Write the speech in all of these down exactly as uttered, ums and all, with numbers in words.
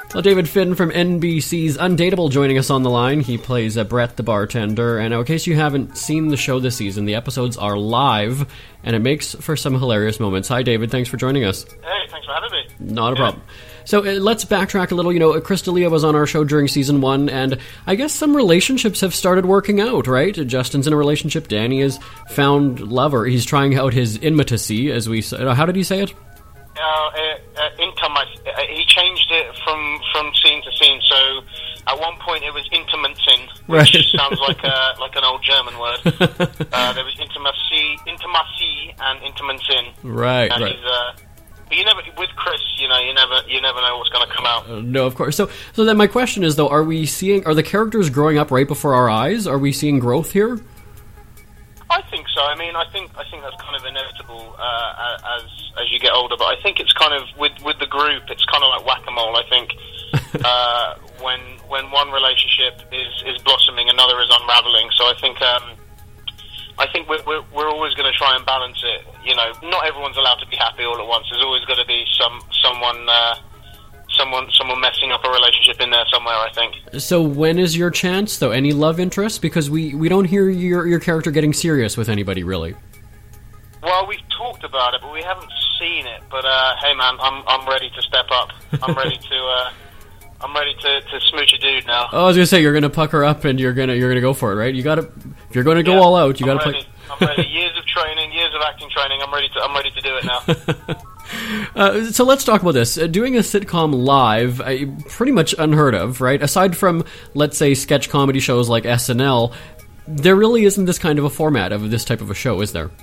Well, David Finn from N B C's Undateable joining us on the line. He plays uh, Brett the bartender. And in case you haven't seen the show this season, the episodes are live, and it makes for some hilarious moments. Hi, David. Thanks for joining us. Hey, thanks for having me. Not a yeah. problem. So uh, let's backtrack a little. You know, Chris D'Elia was on our show during season one, and I guess some relationships have started working out, right? Justin's in a relationship. Danny has found love, or he's trying out his intimacy, as we said. How did he say it? Uh, uh, uh, intimacy. Uh, he changed it from, from scene to scene. So at one point it was intimancing, which right. sounds like a, like an old German word. uh, there was intimacy, intimacy, and intimancing. Right, and right. He's, uh, but you never, with Chris, you know, you never, you never know what's going to come out. Uh, no, of course. So, so then my question is, though, are we seeing? Are the characters growing up right before our eyes? Are we seeing growth here? I think so. I mean, I think I think that's kind of inevitable uh, as as you get older. But I think it's kind of with with the group, it's kind of like whack-a-mole. I think uh, when when one relationship is, is blossoming, another is unraveling. So I think um, I think we're we're, we're always going to try and balance it. You know, not everyone's allowed to be happy all at once. There's always got to be some someone. Uh, Someone, someone messing up a relationship in there somewhere, I think. So when is your chance, though? Any love interest? Because we, we don't hear your your character getting serious with anybody, really. Well, we've talked about it, but we haven't seen it. But uh, hey, man, I'm I'm ready to step up. I'm ready to uh, I'm ready to, to smooch a dude now. Oh, I was gonna say you're gonna pucker up and you're gonna you're gonna go for it, right? You gotta if you're gonna go yeah, all out, you I'm gotta ready. play. I'm ready. Years of training, years of acting training. I'm ready to I'm ready to do it now. Uh, so let's talk about this. Uh, doing a sitcom live, uh, pretty much unheard of, right? Aside from, let's say, sketch comedy shows like S N L, there really isn't this kind of a format of this type of a show, is there?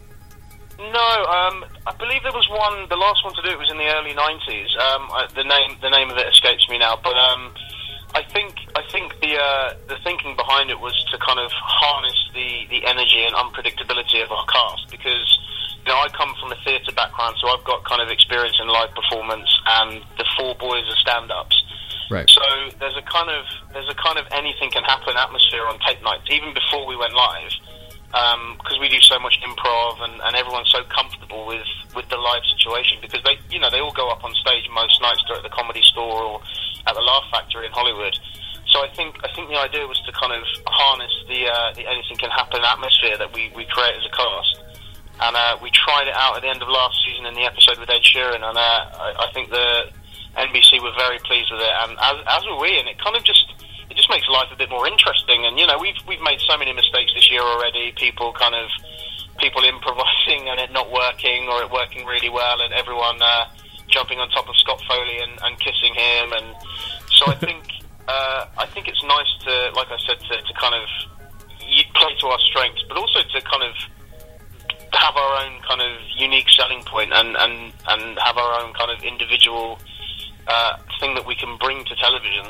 No, um, I believe there was one. The last one to do it was in the early nineties. Um, I, the name the name of it escapes me now, but um, I think I think the uh, the thinking behind it was to kind of harness the, the energy and unpredictability of our cast, because you know, I come from a theatre background, so I've got kind of experience in live performance, and the four boys are stand-ups. Right. So there's a kind of there's a kind of anything can happen atmosphere on tape nights, even before we went live, because um, we do so much improv, and, and everyone's so comfortable with, with the live situation, because they you know they all go up on stage most nights at the Comedy Store or at the Laugh Factory in Hollywood. So I think I think the idea was to kind of harness the uh, the anything can happen atmosphere that we, we create as a cast. And uh, we tried it out at the end of last season in the episode with Ed Sheeran, and uh, I, I think the N B C were very pleased with it, and as, as were we. And it kind of just it just makes life a bit more interesting. And you know, we've we've made so many mistakes this year already. People kind of people improvising and it not working, or it working really well, and everyone uh, jumping on top of Scott Foley and, and kissing him. And so I think uh, I think it's nice to, like I said, to, to kind of play to our strengths, but also to kind of have our own kind of unique selling point and, and, and have our own kind of individual uh, thing that we can bring to television.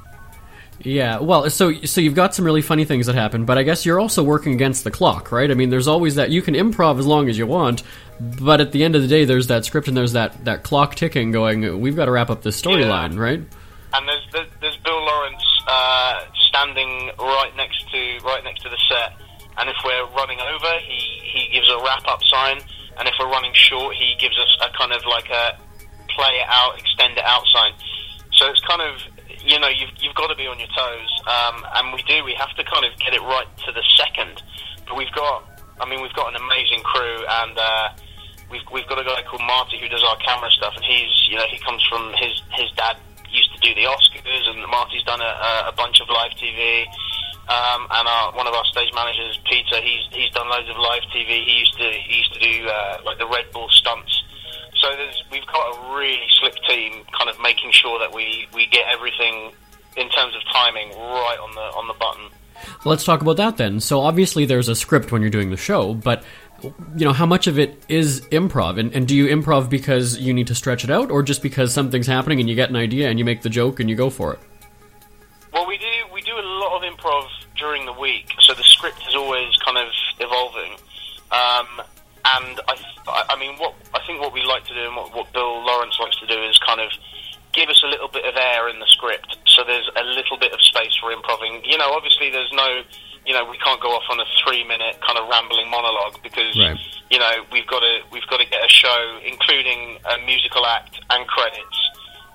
Yeah, well, so so you've got some really funny things that happen, but I guess you're also working against the clock, right? I mean, there's always that, you can improv as long as you want, but at the end of the day, there's that script and there's that, that clock ticking going, we've got to wrap up this storyline, yeah. right? And there's, there's there's Bill Lawrence uh, standing right next to right next to the set. And if we're running over, he, he gives a wrap-up sign. And if we're running short, he gives us a kind of like a play it out, extend it out sign. So it's kind of, you know, you've, you've got to be on your toes. Um, and we do, we have to kind of get it right to the second. But we've got, I mean, we've got an amazing crew. And uh, we've, we've got a guy called Marty who does our camera stuff. And he's, you know, he comes from, his, his dad used to do the Oscars. And Marty's done a, a bunch of live T V. Um, and our, one of our stage managers, Peter, he's he's done loads of live T V. He used to he used to do uh, like the Red Bull stunts. So there's, we've got a really slick team, kind of making sure that we, we get everything in terms of timing right on the on the button. Let's talk about that then. So obviously there's a script when you're doing the show, but you know, how much of it is improv? And, and do you improv because you need to stretch it out, or just because something's happening and you get an idea and you make the joke and you go for it? Well, we do we do a lot of improv during the week, so the script is always kind of evolving. Um, and I, I mean, what I think what we like to do, and what, what Bill Lawrence likes to do, is kind of give us a little bit of air in the script, so there's a little bit of space for improving. You know, obviously there's no, you know, we can't go off on a three-minute kind of rambling monologue, because right. you know we've got to we've got to get a show, including a musical act and credits,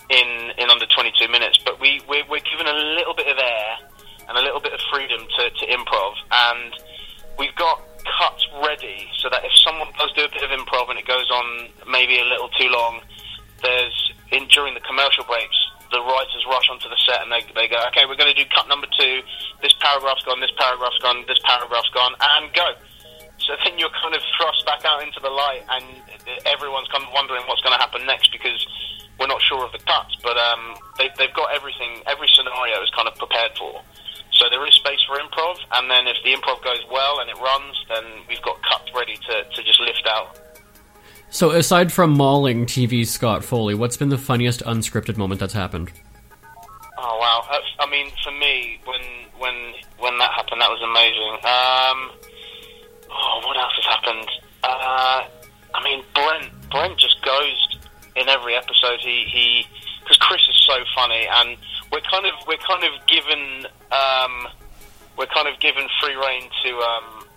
in in under twenty-two minutes. But we we're, we're given a little bit of air and a little bit of freedom to, to improv, and we've got cuts ready so that if someone does do a bit of improv and it goes on maybe a little too long, there's in during the commercial breaks, the writers rush onto the set and they they go, okay, we're going to do cut number two. This paragraph's gone. This paragraph's gone. This paragraph's gone, and go. So then you're kind of thrust back out into the light, and everyone's kind of wondering what's going to happen next because we're not sure of the cuts. But um, they, they've got everything. Every scenario is kind of prepared for. So there is space for improv, and then if the improv goes well and it runs, then we've got cuts ready to, to just lift out. So aside from mauling T V's Scott Foley, what's been the funniest unscripted moment that's happened? Oh wow! That's, I mean, for me, when when when that happened, that was amazing. Um, oh, what else has happened? Uh, I mean, Brent Brent just goes in every episode. He he because Chris is so funny, and we're kind of we're kind of given um, we're kind of given free rein to um,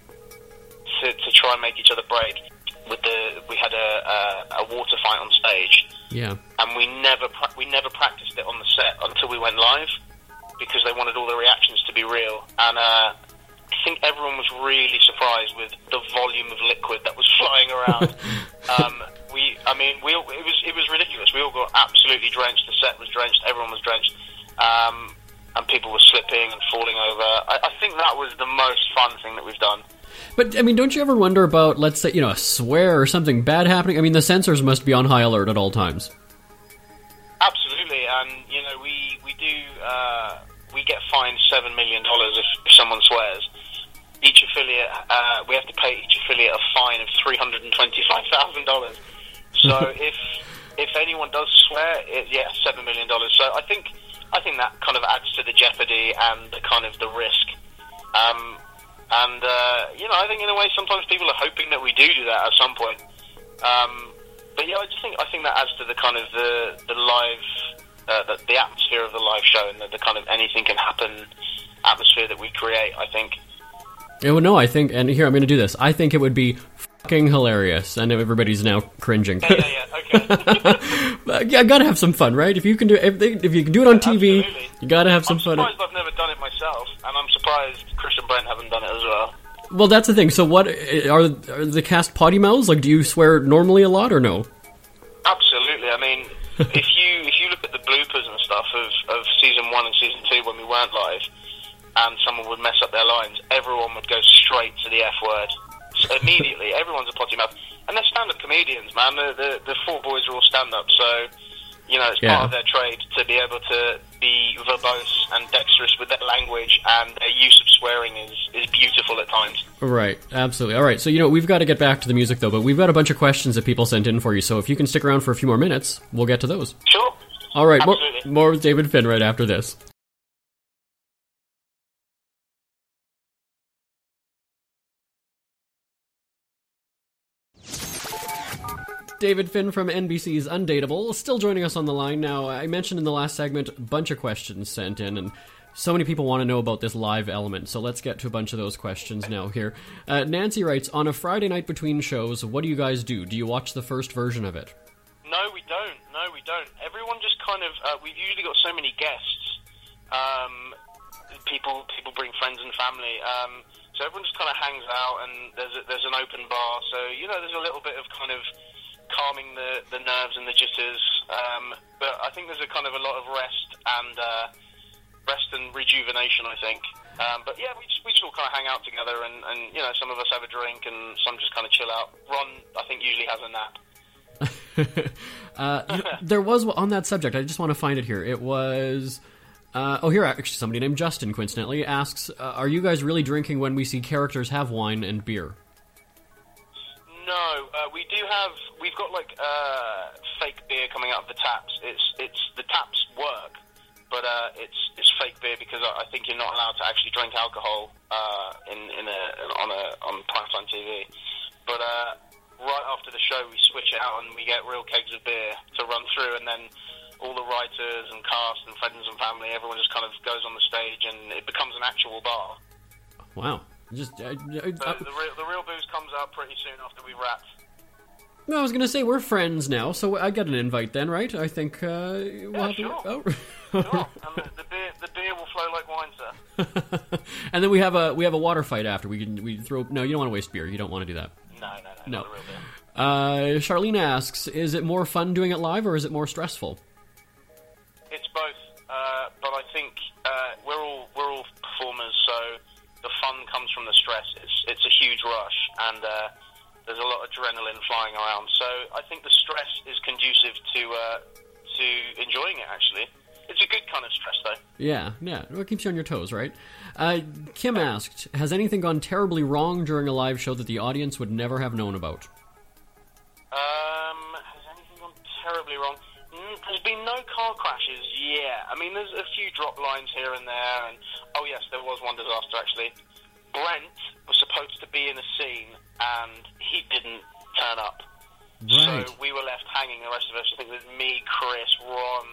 to to try and make each other break. With the we had a, a, a water fight on stage, yeah, and we never pra- we never practiced it on the set until we went live because they wanted all the reactions to be real, and uh, I think everyone was really surprised with the volume of liquid that was flying around. um, we, I mean, we all, it was it was ridiculous. We all got absolutely drenched. The set was drenched. Everyone was drenched, um, and people were slipping and falling over. I, I think that was the most fun thing that we've done. But, I mean, don't you ever wonder about, let's say, you know, a swear or something bad happening? I mean, the censors must be on high alert at all times. Absolutely, and, you know, we, we do, uh, we get fined seven million dollars if, if someone swears. Each affiliate, uh, we have to pay each affiliate a fine of three hundred twenty-five thousand dollars. So if if anyone does swear, it, yeah, seven million dollars. So I think, I think that kind of adds to the jeopardy and the kind of the risk. Um... And, uh, you know, I think in a way sometimes people are hoping that we do do that at some point. Um, but, yeah, I just think I think that adds to the kind of the, the live, uh, the, the atmosphere of the live show and the, the kind of anything can happen atmosphere that we create, I think. Yeah, well, no, I think, and here, I'm going to do this. I think it would be fucking hilarious, and everybody's now cringing. Yeah, yeah, yeah, okay. I gotta have some fun, right? If you can do if, they, if you can do it on T V, absolutely. You gotta have some I'm fun. I'm surprised I've never done it myself, and I'm surprised Chris and Brent haven't done it as well. Well, that's the thing. So, what are, are the cast potty mouths? Like, do you swear normally a lot or no? Absolutely. I mean, if you if you look at the bloopers and stuff of, of season one and season two when we weren't live, and someone would mess up their lines, everyone would go straight to the F word. So immediately, everyone's a potty mouth. And they're stand-up comedians, man. The, the, the four boys are all stand-up, so, you know, it's yeah. part of their trade to be able to be verbose and dexterous with their language, and their use of swearing is, is beautiful at times. Right, absolutely. All right, so, you know, we've got to get back to the music, though, but we've got a bunch of questions that people sent in for you, so if you can stick around for a few more minutes, we'll get to those. Sure. All right, more, absolutely. more with David Finn right after this. David Finn from N B C's Undateable, still joining us on the line now. I mentioned in the last segment a bunch of questions sent in, and so many people want to know about this live element, so let's get to a bunch of those questions now here. Uh, Nancy writes, on a Friday night between shows, what do you guys do? Do you watch the first version of it? No, we don't. No, we don't. Everyone just kind of, uh, we've usually got so many guests. Um, people people bring friends and family. Um, so everyone just kind of hangs out, and there's a, there's an open bar, so, you know, there's a little bit of kind of calming the, the nerves and the jitters, um, but I think there's a kind of a lot of rest and uh, rest and rejuvenation, I think. Um, but yeah, we just, we just all kind of hang out together, and, and you know, some of us have a drink and some just kind of chill out. Ron, I think, usually has a nap. uh, there was, on that subject, I just want to find it here. It was, uh, oh, here, actually, somebody named Justin, coincidentally, asks, uh, are you guys really drinking when we see characters have wine and beer? No, uh, we do have. We've got like uh, fake beer coming out of the taps. It's it's the taps work, but uh, it's it's fake beer because I, I think you're not allowed to actually drink alcohol uh, in in a on a on primetime T V. But uh, right after the show, we switch it out and we get real kegs of beer to run through, and then all the writers and cast and friends and family, everyone just kind of goes on the stage, and it becomes an actual bar. Wow. Just uh, uh, the, the, real, the real booze comes out pretty soon after we wrap. No, I was going to say we're friends now, so I get an invite then, right? I think uh, we'll Yeah, have sure. To... Oh. Sure. And the, the beer, the beer will flow like wine, sir. And then we have a we have a water fight after. We can we throw. No, you don't want to waste beer. You don't want to do that. No, no, no, No. not a real beer. Uh, Charlene asks, is it more fun doing it live or is it more stressful? It's both, uh, but I think uh, we're all we're all performers, so the fun comes from the stress. It's it's a huge rush, and uh, there's a lot of adrenaline flying around. So I think the stress is conducive to uh, to enjoying it. Actually, it's a good kind of stress, though. Yeah, yeah. Well, it keeps you on your toes, right? Uh, Kim asked, has anything gone terribly wrong during a live show that the audience would never have known about? Um, has anything gone terribly wrong? Mm, there's been no car crashes yet. I mean, there's a few drop lines here and there, and oh yes, there was one disaster actually. Brent was supposed to be in a scene, and he didn't turn up. Right. So we were left hanging. The rest of us, I think it was me, Chris, Ron,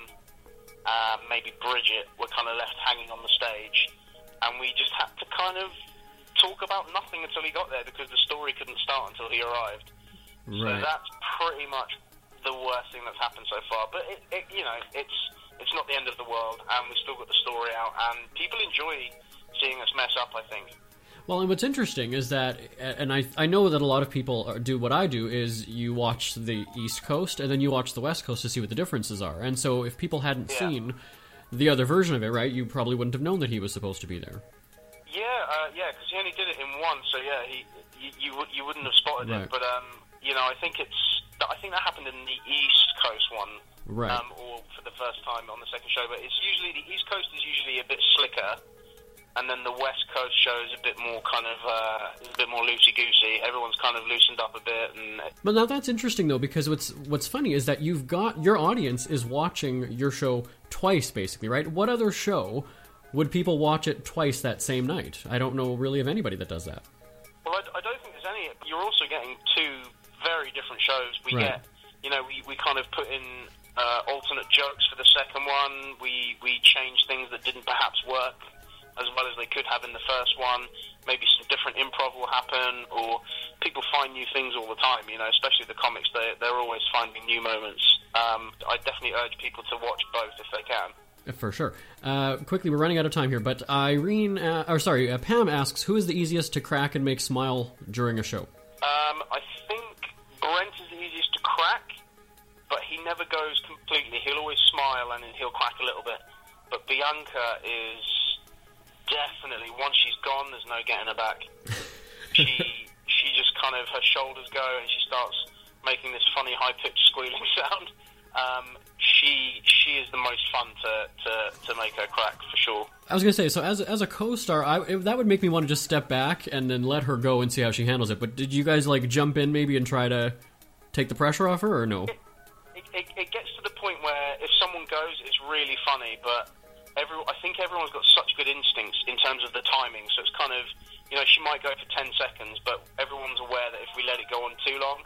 uh, maybe Bridget, were kind of left hanging on the stage, and we just had to kind of talk about nothing until he got there because the story couldn't start until he arrived. Right. So that's pretty much the worst thing that's happened so far. But it, it, you know, it's it's not the end of the world, and we still got the story out, and people enjoy seeing us mess up, I think. Well, and what's interesting is that, and I I know that a lot of people do what I do, is you watch the East Coast and then you watch the West Coast to see what the differences are. And so if people hadn't Yeah. seen the other version of it, right, you probably wouldn't have known that he was supposed to be there. Yeah, uh, yeah, because he only did it in one, so yeah, he you you, would- you wouldn't have spotted Right. it. But um, you know, I think it's I think that happened in the East Coast one, Right. um, or for the first time on the second show. But it's usually the East Coast is usually a bit slicker. And then the West Coast show is a bit more kind of, uh, is a bit more loosey-goosey. Everyone's kind of loosened up a bit. And But now that's interesting though, because what's what's funny is that you've got your audience is watching your show twice, basically, right? What other show would people watch it twice that same night? I don't know really of anybody that does that. Well, I, I don't think there's any. You're also getting two very different shows. We Right. get, you know, we, we kind of put in uh, alternate jokes for the second one. We, we change things that didn't perhaps work as well as they could have in the first one. Maybe some different improv will happen, or people find new things all the time, you know, especially the comics, they, they're always finding new moments. Um, I definitely urge people to watch both if they can. For sure. Uh, quickly, we're running out of time here, but Irene, uh, or sorry, uh, Pam asks, who is the easiest to crack and make smile during a show? Um, I think Brent is the easiest to crack, but he never goes completely. He'll always smile and he'll crack a little bit. But Bianca is definitely, once she's gone, there's no getting her back. She she just kind of, her shoulders go and she starts making this funny high-pitched squealing sound. Um, she she is the most fun to, to, to make her crack, for sure. I was going to say, so as, as a co-star, I, it, that would make me want to just step back and then let her go and see how she handles it. But did you guys, like, jump in maybe and try to take the pressure off her, or no? It, it, it, it gets to the point where if someone goes, it's really funny, but every, I think everyone's got such good instincts in terms of the timing, so it's kind of, you know, she might go for ten seconds, but everyone's aware that if we let it go on too long,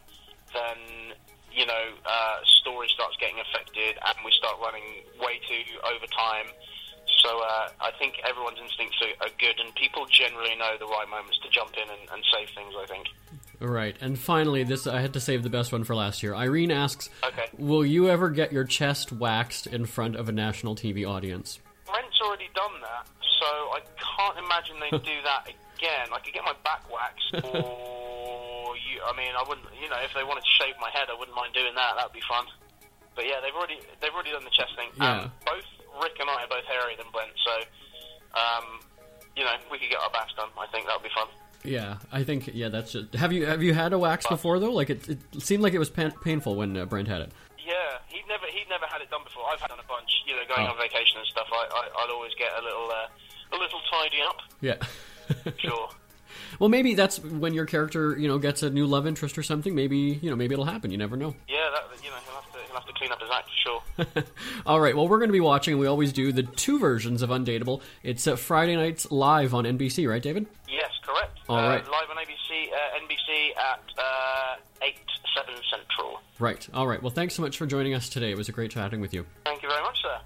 then, you know, uh, story starts getting affected and we start running way too over time. So uh, I think everyone's instincts are, are good, and people generally know the right moments to jump in and, and save things, I think. Right, and finally, this I had to save the best one for last year. Irene asks, Okay. will you ever get your chest waxed in front of a national T V audience? Brent's already done that, so I can't imagine they'd do that again. I could get my back waxed, or you, I mean, I wouldn't. You know, if they wanted to shave my head, I wouldn't mind doing that. That'd be fun. But yeah, they've already they've already done the chest thing. Yeah. Um, both Rick and I are both hairier than Brent, so um, you know, we could get our backs done. I think that would be fun. Yeah, I think yeah, that's just. Have you have you had a wax before though? Like it, it seemed like it was pan- painful when uh, Brent had it. Yeah, he'd never he'd never had it done before. I've had done a bunch. You know, going Oh. on vacation and stuff. I, I I'd always get a little uh, a little tidy up. Yeah. Sure. Well, maybe that's when your character, you know, gets a new love interest or something. Maybe, you know, maybe it'll happen. You never know. Yeah, that, you know, he'll have to he'll have to clean up his act for sure. All right. Well, we're going to be watching, and we always do, the two versions of Undateable. It's uh, Friday nights live on N B C, right, David? Yes, correct. All uh, right. Live on A B C, uh, N B C at uh, eight seven Central. Right. All right. Well, thanks so much for joining us today. It was a great chatting with you. Thank you very much, sir.